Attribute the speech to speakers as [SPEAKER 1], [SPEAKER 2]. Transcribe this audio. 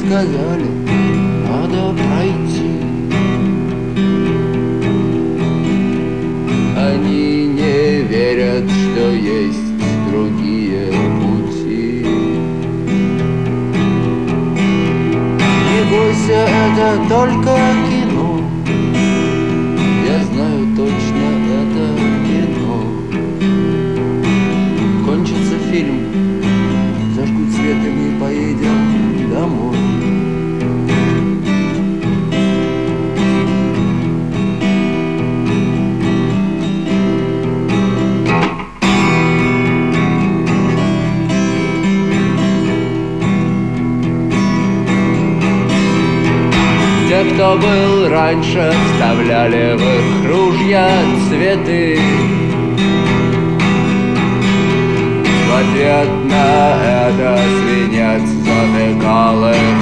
[SPEAKER 1] сказали, надо пройти. Они не верят, что есть другие пути. Не бойся, это только кино. Я знаю точно, это кино. Кончится фильм, зажгут свет, и мы поедем домой. Те, кто был раньше, вставляли в их ружья цветы. В ответ на это свинец затыкал их